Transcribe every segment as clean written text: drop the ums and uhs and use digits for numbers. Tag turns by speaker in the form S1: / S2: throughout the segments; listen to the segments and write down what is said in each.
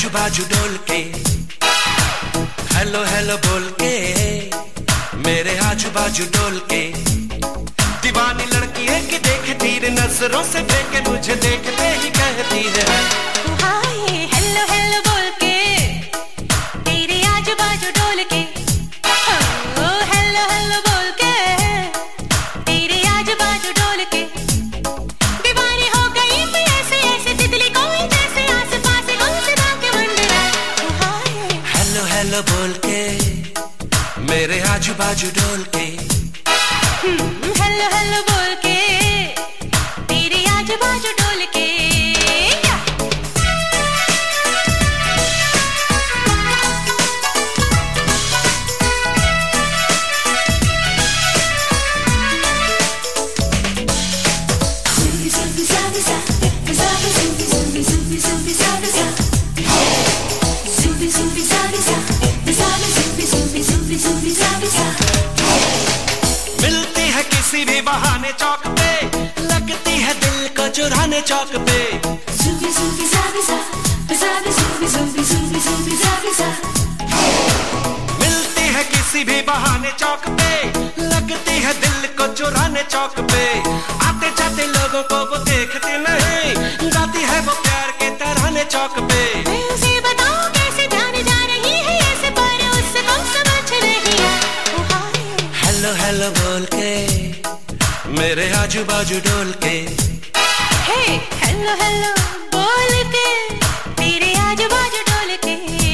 S1: आजू बाजू डोल के, हेलो हेलो बोल के, मेरे आजू बाजू डोल के। दीवानी लड़की है कि देख तीर नजरों से फेंके, मुझे देखते ही कहती है
S2: हाय हेलो हेलो बोल के, तेरे आजू बाजू डोल के। ओ हेलो हेलो बोल के, तेरे आजू बाजू डोल के। दीवानी हो गई मैं ऐसे ऐसे, तितली कोई जैसे आस पास गुमसुमा के मंडरा। हाय
S1: हेलो हेलो बोल के, मेरे आजू बाजू डोल के।
S2: हेलो हेलो बोल के, तेरे आजू बाजू डोल के।
S1: मिलती है किसी भी बहाने चौक पे, लगती है दिल को चुराने चौक पे। मिलती है किसी भी बहाने चौक पे, लगती है दिल को चुराने चौक पे। आते जाते लोगों को वो देखती नहीं, गाती है वो प्यार के तराने चौक पे।
S2: मैं उसे बताऊं कैसे जाने जा रही है ऐसे, पर उसको समझ नहीं है।
S1: हेलो हेलो बोल के, मेरे आजू बाजू डोल के।
S2: हे हेलो हेलो बोल के, तेरे आजू बाजू डोल के।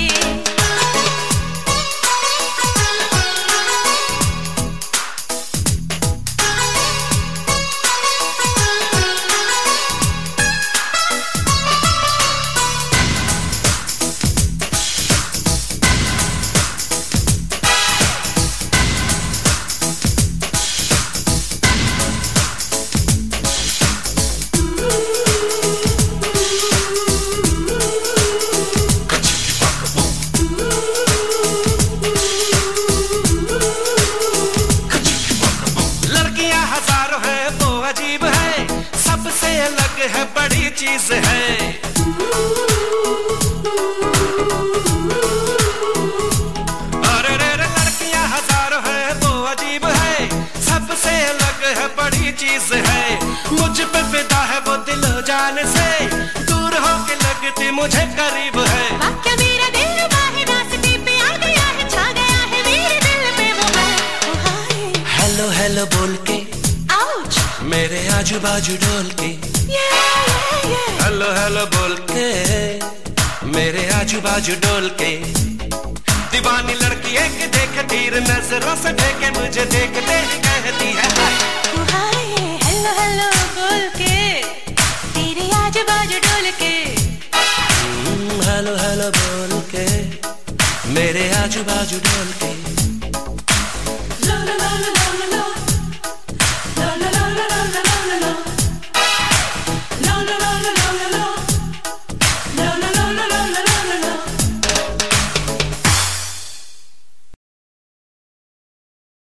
S2: अलग है बड़ी चीज है, अरे रे रे लड़कियां हजारों है वो अजीब है, सबसे अलग है बड़ी चीज है। मुझ पे फिदा है वो दिल जान से, दूर होके लगती मुझे करीब है। क्या मेरा दिल बाहे रास्ते पे आ गया है, छा गया है मेरे दिल पे वो है।
S1: हेलो हेलो बोल के,
S2: आउच
S1: मेरे आजू बाजू डोल के। हेलो हेलो बोल के, मेरे आजू बाजू डोल के। दीवानी लड़की है कि देख तीर नजरों से फेंके, मुझे देखते ही कहती है
S2: हाय हेलो हेलो बोल के, तेरे आजू बाजू डोल के।
S1: हेलो हेलो बोल के, मेरे आजू बाजू डोल के।